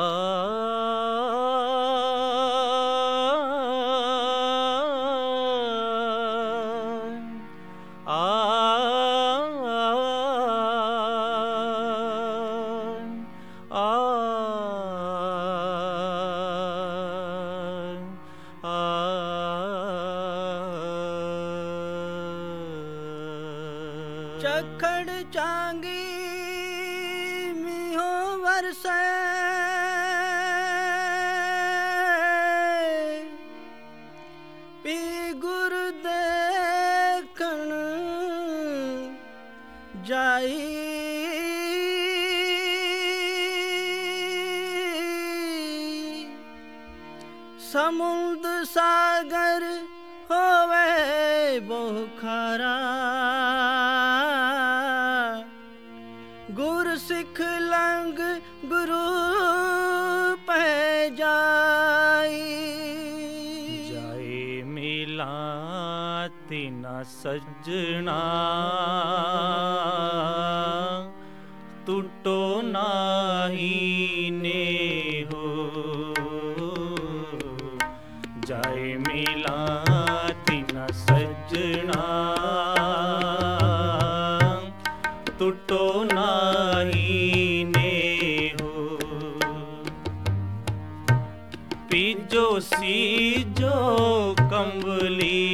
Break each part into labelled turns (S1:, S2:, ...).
S1: चखड़ चांगी मिहो वरसे पी गुर देखण जाई समुद्र सागर होवे बहु खारा गुर सिख लंग गुरु पै जाई
S2: मिला तिना सजना टूटो नाही ने हो जाए मिला तिना सजना टूटो नाही ने हो पीजो सीजो कंबली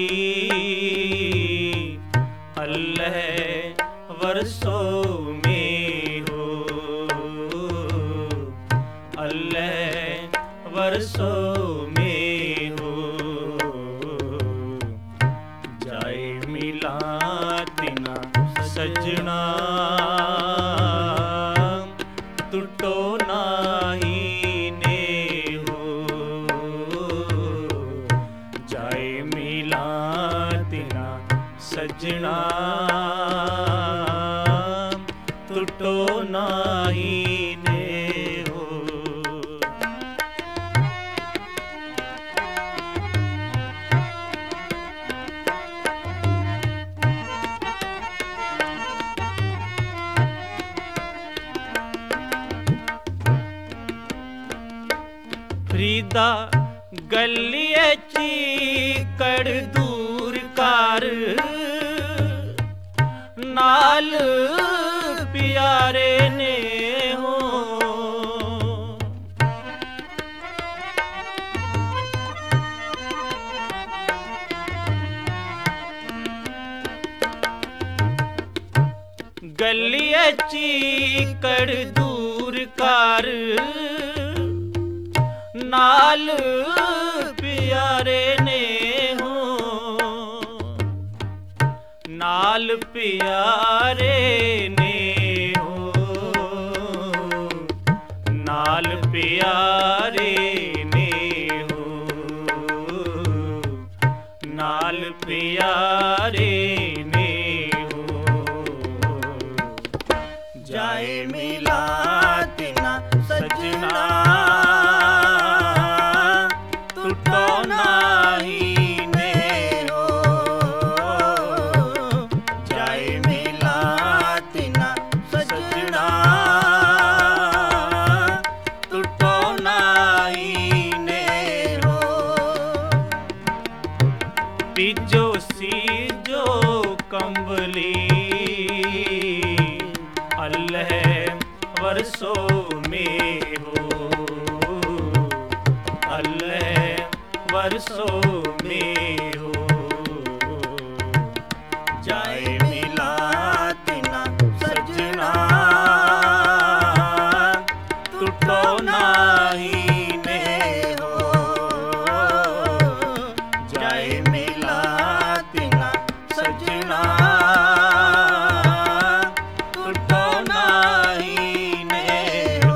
S2: अल्लाह वर्षो में हो अल्लाह वर्षो में हो जाए मिला तिना सजना टूटो नाही ने हो जाए मिला तिना सजना टूटो नाही ने हो फरीदा गलिए चीकड़ दूर कर नाल प्यारे ने हो गलिए चीकड़ दूर कर नाल प्यारे ने हो नाल प्यारे ने हो नाल प्यारे ने हो नाल प्यारे ने हो जाए मिला तिना सजना पीजो सीजो कंबली अल्लाह वर्षो में हो अल्लाह वर्षो में हो जाए मिला तिना सजना टूटो नाही ने हो जाए मिला तिना सजना टूटो नाही ने हो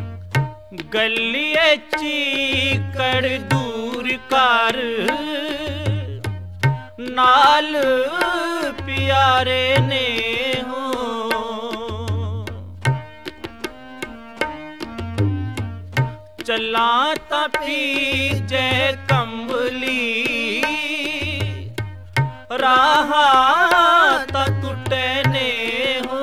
S2: गलिए चीकड़ दूर कर
S1: नाल प्यारे ने हो। चला तपी जय कंबली राहा ता टूटे ने हो।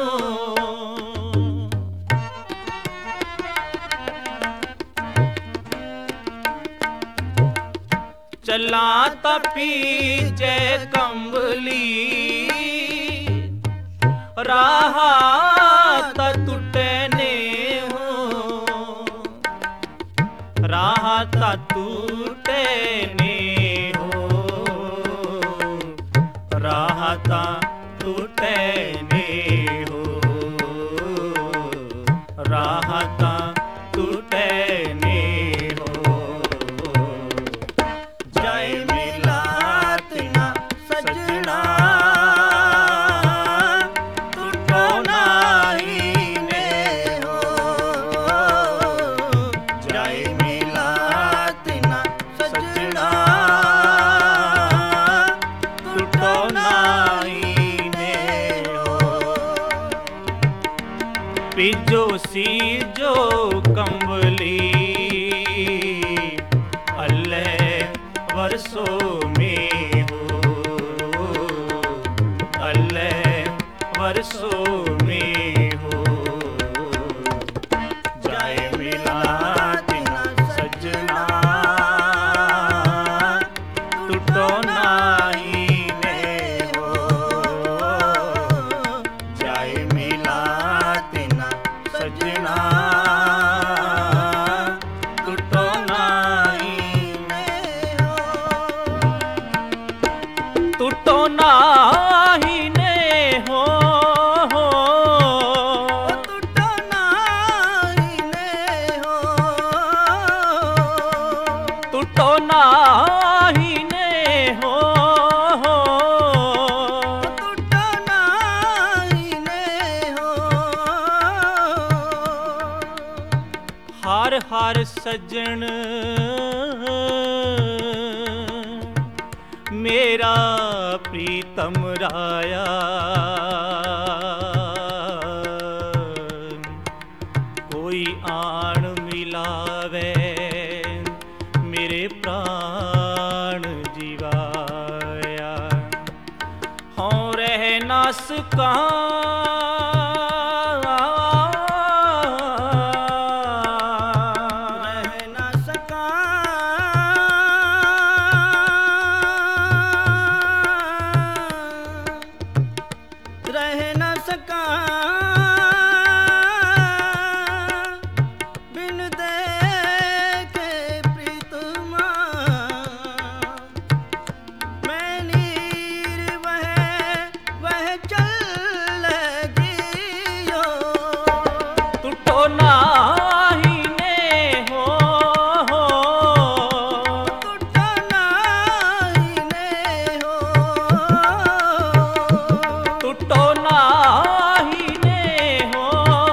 S1: चला तपी जय कंबली राहा ता टूटे ने हो। राहा ता टूटे ने हो। राहा ता टूटे ने हो। राहा ता टूटे ने हो। जय मिलात ना सजना टूटो नाही ने हो। जय मिलात ना सजना टूटो नाही ने हो। पिजो सीजो कंबली वर्षो में हो। अल्लाह वर्षो में हो। जय मिलात ना सजना टूटो नाही ने हो। जय मिलात ना सजना टूटो नाही ने हो। टूटो नाही ने हो। टूटो नाही ने हो। टूटो नाही ने हो। टूटो नाही ने हो। हार हार सजन मेरा प्रीतम राया। कोई आन मिलावे मेरे प्राण जीवाया। हों रह ना सका रह ना सका। रह न सका बिन देखे प्रीतमा। मैं नीर वह चल गियो। टूटो नाही ने हो। टूटो नाही ने हो। टूटो नाही ने हो।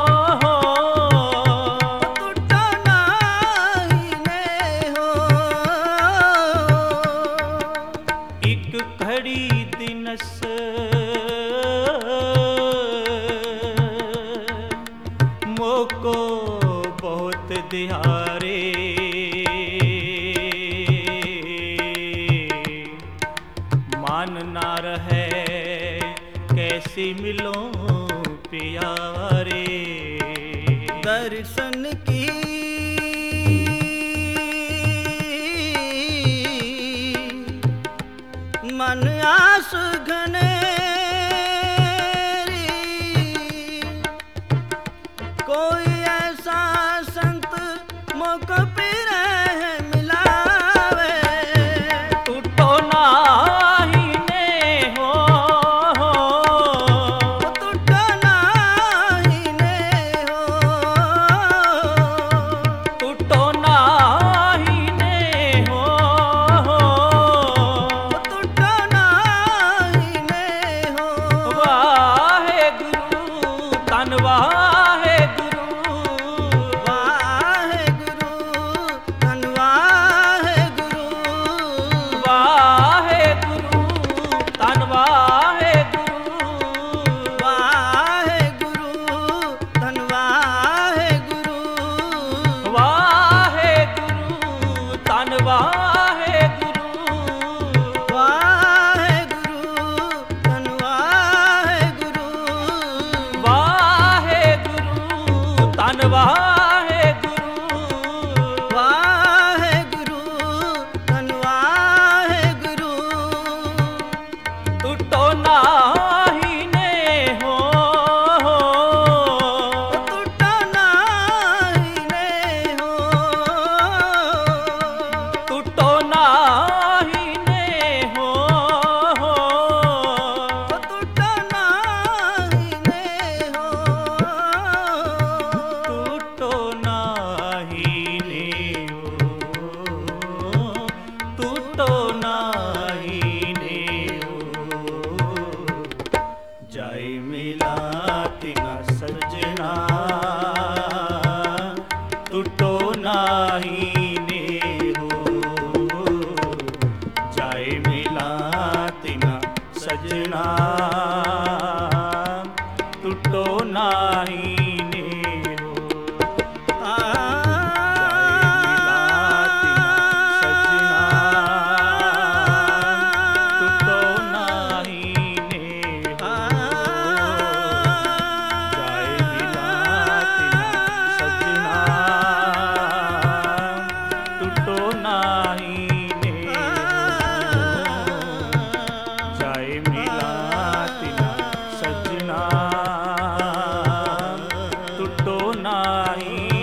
S1: टूटो नाही ने हो। एक घड़ी दिनस मोको बहुत दिहारे। मान ना रहे कैसी मिलो प्यारे। दर्शन की मन आस घनेरी। कोई ऐसा संत मोको पिर मिलावे। टूटो नाही ने हो। टूटो नाही ने हो। टूटो नाही ने हो। टूटो नाही ने सजना टूटो नाही नेहो।
S2: नाही